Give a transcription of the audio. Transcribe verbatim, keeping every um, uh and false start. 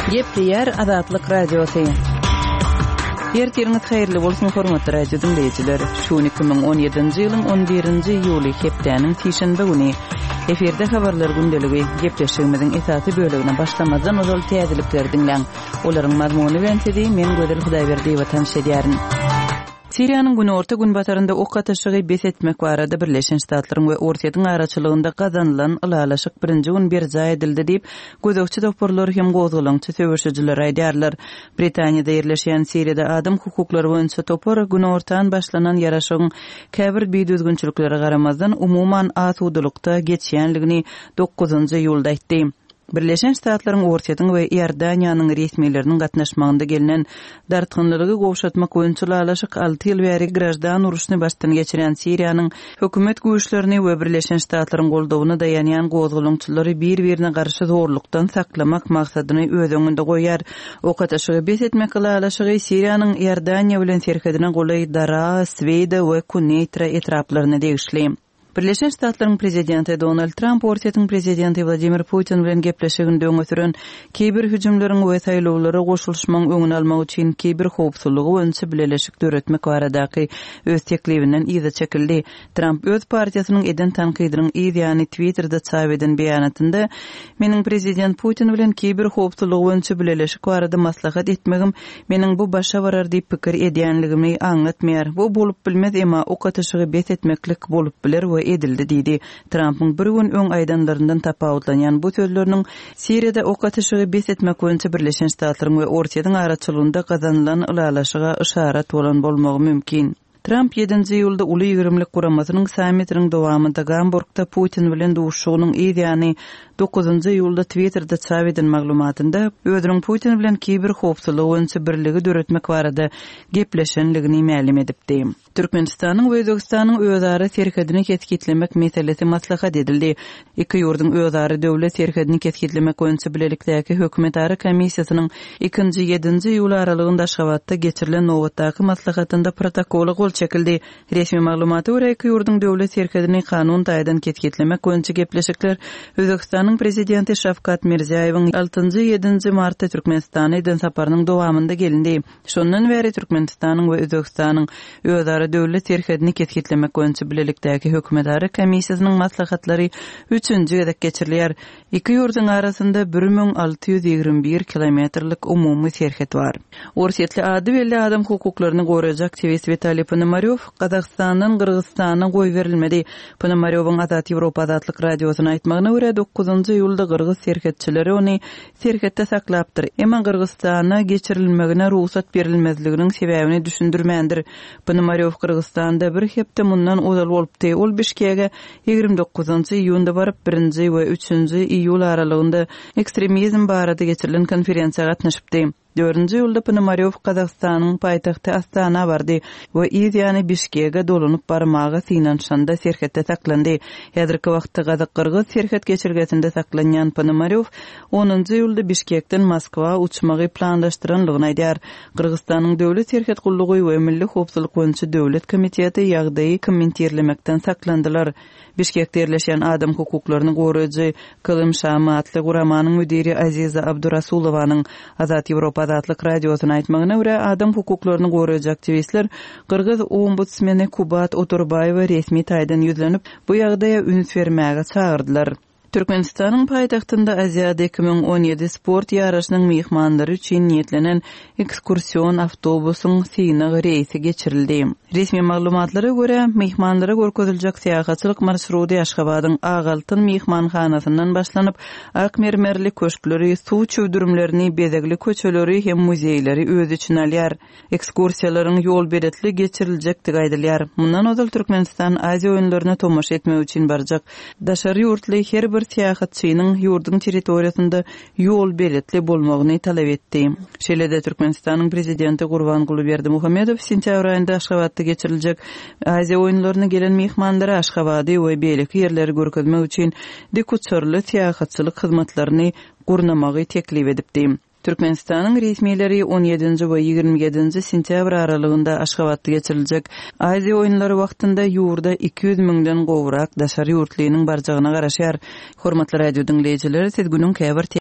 Gepleyer Azatlyk Radiosu. Ýertiriňiz haýyrly bolsun hormatly radio dinleýijiler. Şu iki bin on ýedinji ýylyň on birinji ýuly hepdeniň tişenbe güni eferde habarlar gündeligi gepleşigimiziň esasy bölegine başlamazdan ozal täzelikler dinleň. Olaryň mazmuny bilen tedi men Gödel Hudaýberdi watan şedýärin. Siriýanyň günorta gün batarynda ok ateşigi bes etmek barada Birleşen Ştatlaryň we Ortaýadyň araçylygynda gazanylan ılalaşyk birinji gün berja edildi diýip gözükçi doktorlar hem gozgulaňçy söwüşçiler aýdýarlar. Britaniýada ýerleşýän Siriýada adam hukuklary boýunça topar günortadan başlanan ýaraşygyň käbir beýdüzgünçiliklere garamazdan umumyň asuwdulykda geçýänligini dokuzunjy ýylda aýtdy. Birleşen Ştatlaryň Ortaýadyň we Ýerdaniýanyň resmiýetleriniň gatnaşmagynda gelinen dartgynlygy gowşatmak boýunça ýalaşyk alty ýyl bäri grajdan uruşyny baştan geçiren Siriýanyň hökümet güýçlerini we Birleşen Ştatlaryň goldawyna daýanýan gozgulaňçylary bir-birine garşy zorlukdan saklamak maksadyny öz öňünde goýar. Ok ateşigi bes etmek ýalaşygy Siriýanyň Ýerdaniýa bilen serhedine golay Dara, Sweda we Kuneitra etraplaryna degişli. Birleşen Ştatlaryň prezidenti Donald Trump Ortaýadyň prezidenti Vladimir Putin bilen gepleşiginde öňe süren kiber hüjümleriň we saýlawlara goşulmagyň öňüni almak üçin kiber howpsuzlygy boýunça bileşik döretmek baradaky öz teklibinden ýyzy çekildi. Trump öz partiýasynyň eden tankydynyň ýa-ni Twitterda çap eden beýanatynda meniň prezident Putin bilen kiber howpsuzlygy boýunça bileşik barada maslahat etmegim meniň bu başa barar diýip pikir edýänligimi aňlatmaýar. Bu bolup bilmez emma ok ateşigi bes etmeklik bolup biler we edildi diýdi. Trump'ın bir gün öň aýdanlaryndan tapawutlanýan bu sözleriniň Siriýada ok ateşigi bes etmek boýunça Birleşen Ştatlaryň we Ortaýadyň araçylygynda gazanylan ılalaşyga işaret bolan bolmagy mümkin. Trump ýedinji ýylda uly ýigrimlik guramasynyň sammitiniň dowamynda Gamburgda Putin bilen duşugynyň ýa-ni dokuzunjy ýylda Twitterda çap eden maglumatynda ödüriň Putin bilen kiber howpsuzlygy boýunça birligi döretmek barada gepleşenligini ma'lum edipdi. Türkmenistanyň we Özbekistanyň özara serhedini ketkitlemek meselesi maslahat edildi. Iki ýurduň özara döwlet serhedini ketkitlemek boýunça bilelikdäki hökümetary komissiýasynyň ikinji ýedinji ýyl aralygynda Aşgabatda geçirilen nowatdaky maslahatynda protokoly gol çekildi. Resmi maglumata görä iki ýurduň döwlet serhedini kanun taýdan ketkitlemek boýunça gepleşikler Özbekistanyň prezidenti Şavkat Mirziýowyň altynjy ýedinji martda Türkmenistana eden saparynyň dowamynda gelindi. Şondan beri Türkmenistanyň we Özbekistanyň özara döwlet serhedini ketkitlemek boýunça bilelikdäki hökümetary komissiýasynyň maslahatlary üçünji gezek geçirilýär. Iki ýurduň arasynda bir miň alty ýüz ýigirme bir kilometrlik umumy serhed bar. Orsiýetli ady we adam hukuklaryny gorajak aktivist Vitaliy Ponomaryow Kazakstanyň Kyrgyzstana goý berilmedi. Ponomaryowyň Azat Ýewropa Azatlyk radiosyna aýtmagyna görä dokuzunjy ýylda Kyrgyz serhetçileri ony serhetde saklapdyr. Emma Kyrgyzstana geçirilmegine ruhsat berilmezliginiň sebäbini düşündirmändir. Ponomaryow Kyrgyzstanda bir hepde mundan ozal bolupdy. Ol Bişkekge ýigirme dokuzunjy iýunda baryp birinji we üçünji iýul aralygynda ekstremizm barada geçirilen konferensiýa gatnaşypdy. dördünji ýylda Ponomaryow Kazakstanyň paýtagty Astana bardy we ýa-ni Bişkekge dolanyp barmagy synanşanda serhetde saklandy. Häzirki wagtda Kazak-Kyrgyz serhet geçirgesinde saklanýan Ponomaryow onunjy ýylda Bişkekden Moskwa uçmagy planlaşdyranlygyny aýdýar. Kyrgyzstanyň döwlet serhet gullugy we milli howpsuzlyk boýunça döwlet komiteti ýagdaýy kommentirlemekden saklandylar. Bişkekde ýerleşýän adam hukuklaryny goraýjy Kılym Şamy atly guramanyň müdiri Aziza Abdurasulowanyň Azat Ýewropa Azatlyk radiosyna aýtmagyna görä adam hukuklaryny goraýjy aktivistler Kyrgyz ombudsmeni Kubat Oturbaýewa resmi taýdan ýüzlenip bu ýagdaýa üns bermäge çagyrdylar. Türkmenistanyň paýtagtynda Aziýada iki bin on ýedi sport ýaraşynyň mehmanlary üçin niýetlenen ekskursiýon awtobusyň synagy reýsi geçirildi. Resmi maglumatlara görä mehmanlara görkeziljek seýahatçylyk marşruty Aşgabatyň Agaltyn mehmanhanasyndan başlanyp Akmermerli köşkleri, suw çöwdürümlerini, bezegli köçeleri hem muzeýleri öz içine alýar. Ekskursiýalaryň ýol beretli geçiriljekdi gaýdylýar. Mundan ozal Türkmenistan Aziýa oýunlaryna tomaşa etmek üçin barjak. Daşary ýurtly her bir seýahatçynyň ýurduň territoriýasynda ýol beretli bolmagyny talap etdi. Şeýlede Türkmenistanyň prezidenti Gurbanguly Berdimuhammedow sentýabr aýynda Aşgabatda geçiriljek Aziýa oýunlaryna gelen mehmanlara Aşgabaty we beýleki ýerleri görkezmek üçin dekuçarly seýahatçylyk hyzmatlaryny gurnamagy teklip edipdi. Türkmenistanyň resmiýetleri on ýedinji we ýigirme ýedinji sentýabr aralygynda Aşgabatda geçiriljek Aziýa oýunlary wagtynda ýurda iki ýüz miňden gowrak daşary ýurtlynyň barjagyna garaşýar. Hormatly radio dinleýijiler, siz günüň käbir